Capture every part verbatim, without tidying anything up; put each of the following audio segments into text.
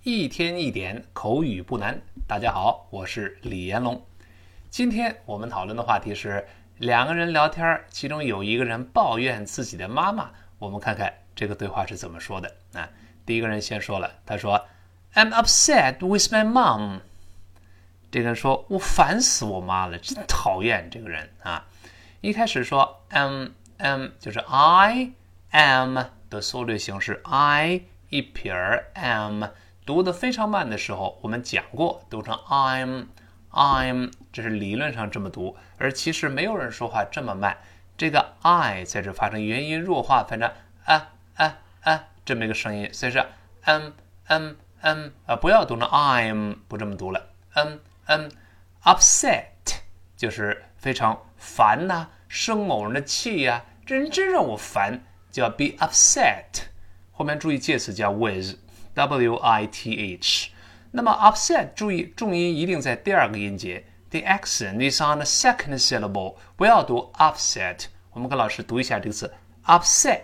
一天一点口语不难。大家好，我是李延龙。今天我们讨论的话题是两个人聊天，其中有一个人抱怨自己的妈妈。我们看看这个对话是怎么说的啊？第一个人先说了，他说 I'm upset with my mom。 这个人说我烦死我妈了，真讨厌这个人啊。一开始说 am am 就是 I am 的缩略形式 I 一撇 am， 读得非常慢的时候我们讲过读成 I'm I'm， 这是理论上这么读，而其实没有人说话这么慢。这个 I 在这发生元音弱化，反正啊啊啊这么一个声音，所以是 um um um 啊，不要读成 I'm， 不这么读了。um um upset 就是非常烦呐、啊，生某人的气呀、啊，这人真让我烦，叫 be upset。后面注意介词加 with W I T H。那么 upset 注意重音一定在第二个音节。The accent is on the second syllable， 不要读 upset。我们跟老师读一下这个词 upset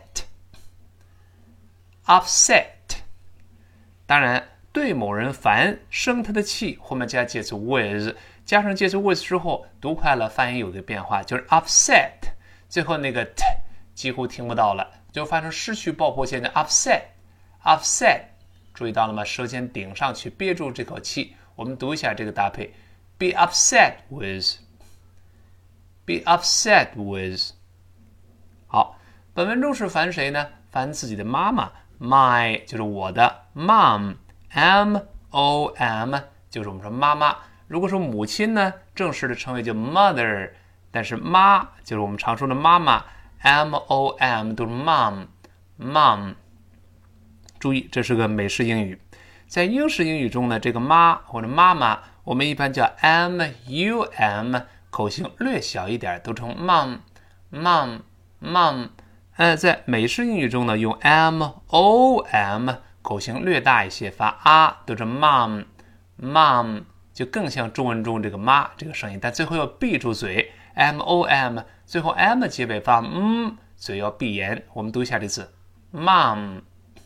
upset。 当然对某人烦生他的气，后面加介词 with， 加上介词 with 之后读快了发音有个变化，就是 upset 最后那个 t 几乎听不到了，就发生失去爆破线的 upset upset。 注意到了吗？舌尖顶上去憋住这口气。我们读一下这个搭配 be upset with be upset with。 好，本文中是烦谁呢？烦自己的妈妈。 my 就是我的 mom， M O M 就是我们说妈妈。如果说母亲呢，正式的称谓叫 mother， 但是妈就是我们常说的妈妈 M O M 都是 mom mom。 注意这是个美式英语。在英式英语中呢，这个妈或者妈妈我们一般叫 M U M， 口型略小一点读成 mom mom mom。 呃，在美式英语中呢，用 M O M， 口型略大一些，发啊读成 mom mom， 就更像中文中这个妈这个声音，但最后要闭住嘴 M O M， 最后 M 结尾发嗯，嘴要闭严。我们读一下这次 mom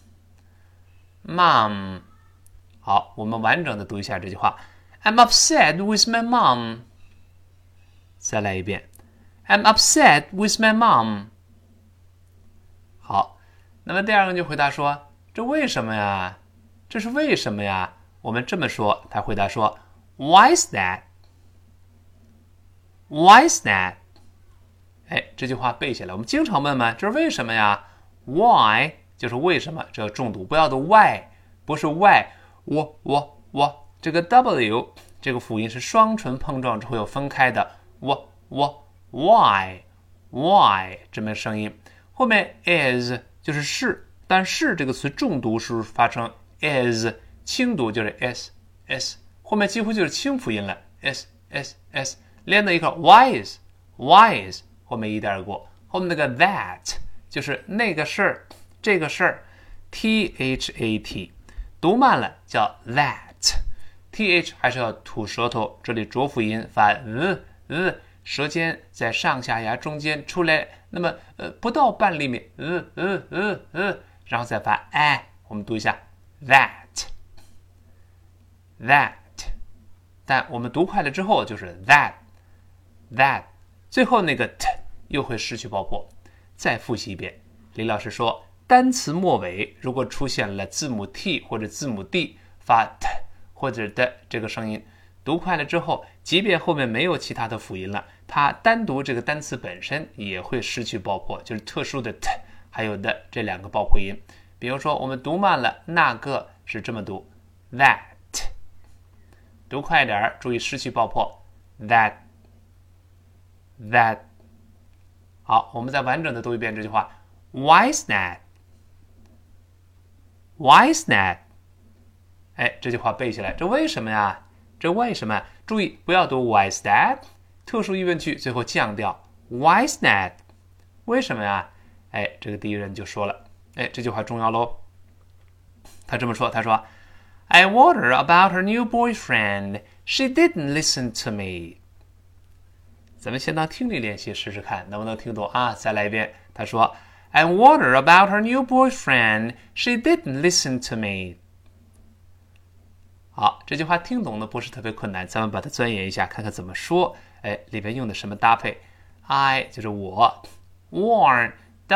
mom。 好，我们完整的读一下这句话 I'm upset with my mom。 再来一遍 I'm upset with my mom。 好，那么第二个人就回答说这为什么呀？这是为什么呀？我们这么说，他回答说 Why is that? Why is that? 哎，这句话背下来，我们经常问嘛，这是为什么呀？ Why 就是为什么，这要重读，不要读 Why， 不是 Why， 我我我，这个 W 这个辅音是双唇碰撞之后有分开的，我我 Why Why 这么声音。后面 is 就是是，但是这个词重读是发成 is， 轻读就是 s s， 后面几乎就是清辅音了 s s s， 连在一块 wise wise， 后面一带而过。后面那个 that 就是那个事儿，这个事儿 t h a t， 读慢了叫 that， th 还是要吐舌头，这里浊辅音发 z z， 舌尖在上下牙中间出来，那么呃不到半厘米，呃呃呃呃，然后再发 a， 我们读一下 that that， 但我们读快了之后就是 that that， 最后那个 t 又会失去爆破。再复习一遍，李老师说单词末尾如果出现了字母 t 或者字母 d， 发 t 或者的这个声音，读快了之后，即便后面没有其他的辅音了，它单独这个单词本身也会失去爆破，就是特殊的 t 还有的这两个爆破音。比如说我们读慢了，那个是这么读 that， 读快一点注意失去爆破 that that。 好，我们再完整的读一遍这句话 Why is that? Why is that? 哎，这句话背起来，这为什么呀？这为什么？注意不要读 Why is that？ 特殊疑问句最后降调 Why is that？ 为什么呀？哎，这个第一人就说了，哎，这句话重要咯。他这么说，他说 I warned her about her new boyfriend. She didn't listen to me. 咱们先当听力练习试试看能不能听懂啊。再来一遍，他说 I warned her about her new boyfriend. She didn't listen to me. 好，这句话听懂的不是特别困难，咱们把它钻研一下，看看怎么说。哎，里边用的什么搭配 ？I 就是我 ，warn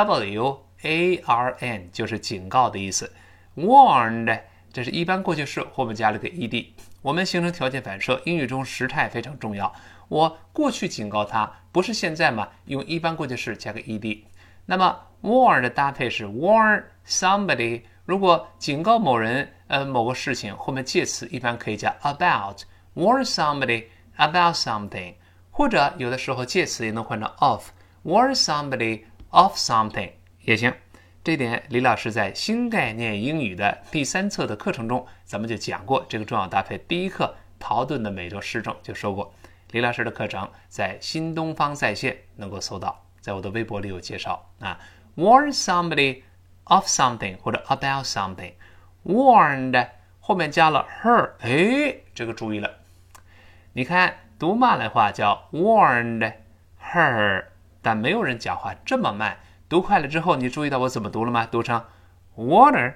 W A R N 就是警告的意思 ，warned 这是一般过去式，后面加了个 ed。我们形成条件反射，英语中时态非常重要。我过去警告他，不是现在嘛？用一般过去式加个 ed。那么 warn 的搭配是 warn somebody。如果警告某人，呃，某个事情，后面介词一般可以加 about，warn somebody about something， 或者有的时候介词也能换成 of，warn somebody of something 也行。这点李老师在新概念英语的第三册的课程中，咱们就讲过这个重要搭配。第一课陶顿的每周时政就说过，李老师的课程在新东方在线能够搜到，在我的微博里有介绍啊。warn somebody of something 或者 about something。warned 后面加了 her， 哎，这个注意了。你看读慢的话叫 warned her， 但没有人讲话这么慢。读快了之后，你注意到我怎么读了吗？读成 water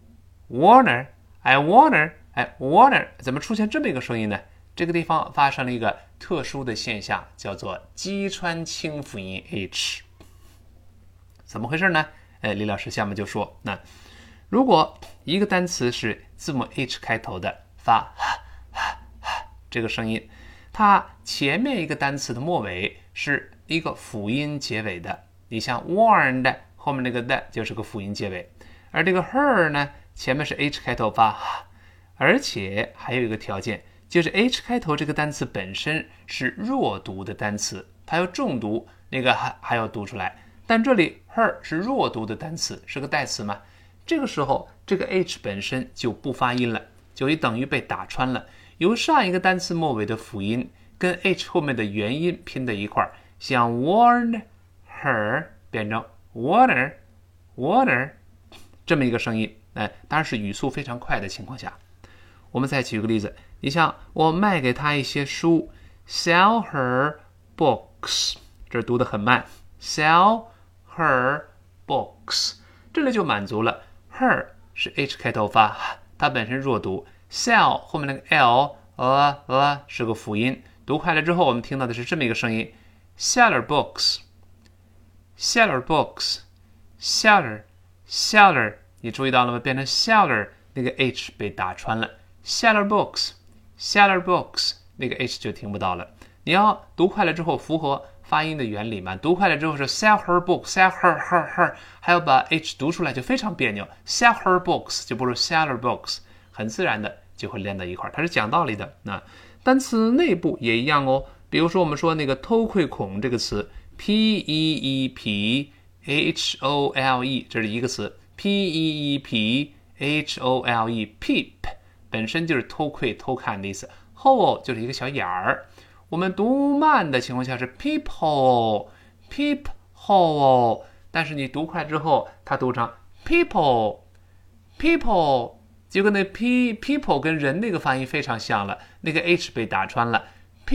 water I water I water， 怎么出现这么一个声音呢？这个地方发生了一个特殊的现象，叫做击穿清辅音 h。 怎么回事呢？哎，李老师下面就说，那如果一个单词是字母 H 开头的，发这个声音，它前面一个单词的末尾是一个辅音结尾的。你像 warned 后面那个的就是个辅音结尾，而这个 her 呢，前面是 H 开头发，而且还有一个条件，就是 H 开头这个单词本身是弱读的单词，它要重读，那个还还要读出来。但这里 her 是弱读的单词，是个代词嘛？这个时候这个 h 本身就不发音了，就也等于被打穿了，由上一个单词末尾的辅音跟 h 后面的元音拼在一块儿，像 warned her 变成 water water 这么一个声音。哎，当然是语速非常快的情况下。我们再举个例子，你像我卖给他一些书 sell her books， 这读得很慢 sell her books， 这里就满足了。 her 是 h 开头发，它本身弱读， sell 后面那个 l 呃呃是个辅音，读快了之后我们听到的是这么一个声音 seller books seller books seller seller， 你注意到了吗？变成 seller 那个 h 被打穿了， seller books seller books 那个 h 就听不到了。你要读快了之后符合发音的原理嘛，读快了之后是 sell her book sell her her her， 还要把 h 读出来就非常别扭， sell her books 就不如 seller books， 很自然的就会连到一块，它是讲道理的。那单词内部也一样哦，比如说我们说那个偷窥孔这个词 P E E P H O L E， 这是一个词 P E E P H O L E peep 本身就是偷窥偷看的意思， hole 就是一个小眼儿。我们读慢的情况下是 peephole peephole， 但是你读快之后它读成 people people， 结果那 p people 跟人那个发音非常像了，那个 h 被打穿了，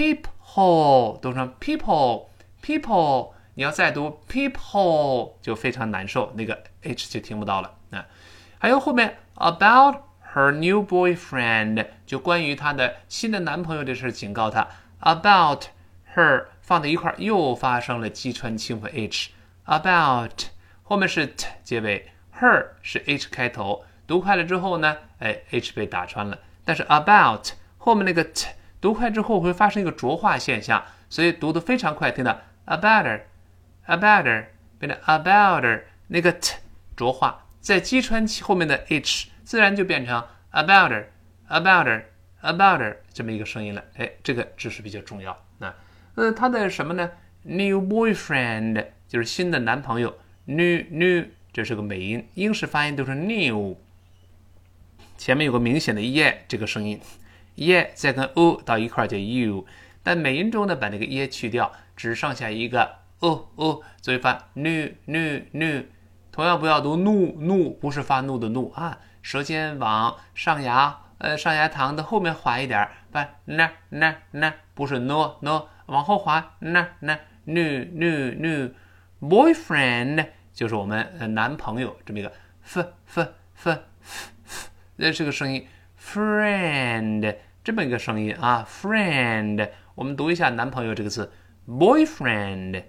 peephole 读成 people people， 你要再读 peephole 就非常难受，那个 h 就听不到了。啊，还有后面 about her new boyfriend， 就关于她的新的男朋友的事警告她， about her 放在一块又发生了击穿清辅 h， about 后面是 t 结尾， her 是 h 开头，读快了之后呢，哎 h 被打穿了，但是 about 后面那个 t 读快之后会发生一个浊化现象，所以读得非常快，听到 about her about her 变成 about her， 那个 t 浊化，在击穿后面的 h 自然就变成 about her about her about her 这么一个声音了。哎，这个知识比较重要。那呃，他的什么呢 new boyfriend 就是新的男朋友， new new 这是个美音，英式发音都是 new， 前面有个明显的 e 这个声音， e 再跟 o 到一块叫 u， 但美音中呢把那个 e 去掉，只剩下一个 o o， 所以发 new new new。同样不要读怒怒，不是发怒的怒啊，舌尖往上牙呃上牙膛的后面滑一点，把那那那不是 no no 往后滑那那 new new new boyfriend 就是我们男朋友这么一个 f f f f f 这个声音 friend 这么一个声音啊 friend 我们读一下男朋友这个词 boyfriend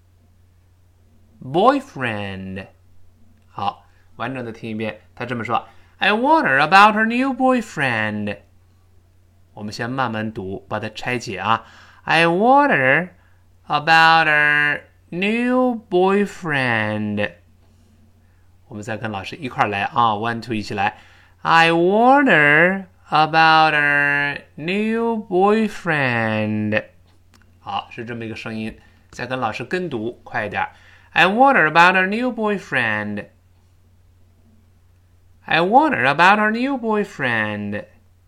boyfriend 好，完整的听一遍，他这么说 I wonder about her new boyfriend 我们先慢慢读，把它拆解啊 I wonder about her new boyfriend 我们再跟老师一块来啊 one two 一起来 I wonder about her new boyfriend 好，是这么一个声音，再跟老师跟读，快一点 I wonder about her new boyfriend I wonder about her new boyfriend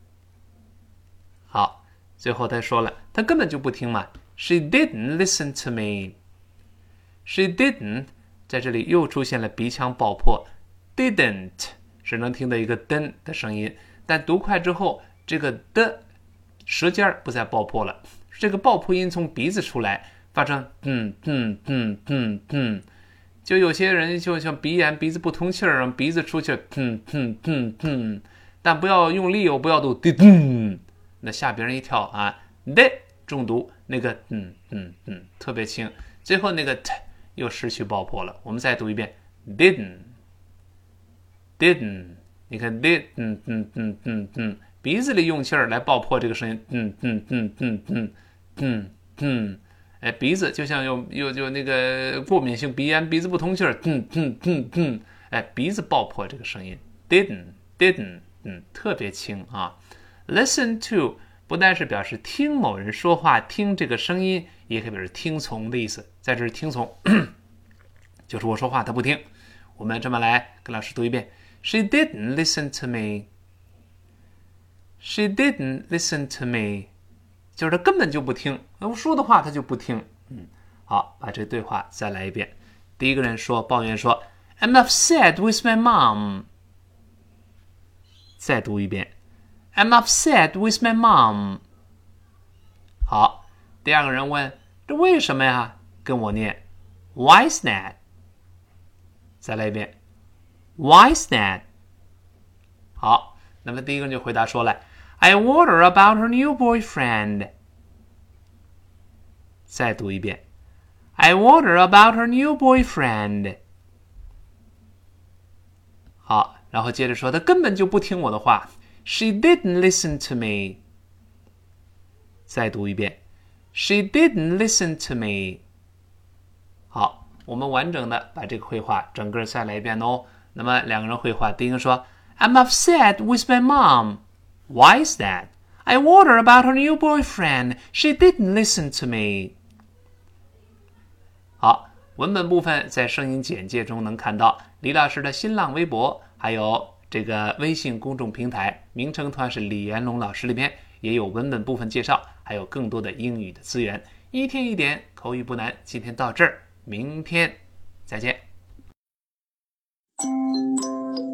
好，最后他说了，他根本就不听嘛 She didn't listen to me She didn't 在这里又出现了鼻腔爆破 didn't 是能听到一个噔的声音，但读快之后这个的舌尖不再爆破了，这个爆破音从鼻子出来发成嗯嗯嗯嗯嗯，就有些人就像鼻炎鼻子不通气儿，让鼻子出去嗯嗯嗯嗯，但不要用力哦，不要读滴噔，那吓别人一跳啊的重读那个嗯嗯嗯特别轻，最后那个 t 又失去爆破了，我们再读一遍 didn't didn't 你看 did 嗯嗯嗯嗯嗯鼻子里用气儿来爆破这个声音嗯嗯嗯嗯嗯嗯嗯哎鼻子就像有有有那个过敏性鼻炎鼻子不通气儿嗯嗯嗯嗯哎鼻子爆破这个声音 didn't didn't 嗯特别轻啊 listen to 不但是表示听某人说话听这个声音，也可以表示听从的意思，在这是听从就是我说话他不听，我们这么来跟老师读一遍 She didn't listen to me She didn't listen to me 就是他根本就不听，我说的话他就不听。嗯，好，把这对话再来一遍。第一个人说抱怨说 I'm upset with my mom 再读一遍I'm upset with my mom 好，第二个人问这为什么呀？跟我念 Why is that 再来一遍 Why is that 好，那么第一个人就回答说了 I wonder about her new boyfriend 再读一遍 I wonder about her new boyfriend 好，然后接着说他根本就不听我的话 She didn't listen to me 再读一遍 She didn't listen to me 好，我们完整的把这个绘画整个再来一遍哦。那么两个人绘画，第一个说 I'm upset with my mom Why is that? I wonder about her new boyfriend She didn't listen to me 好，文本部分在声音简介中能看到李老师的新浪微博还有这个微信公众平台名称同样是李延龙老师，里面也有文本部分介绍，还有更多的英语的资源，一天一点口语不难。今天到这儿，明天再见。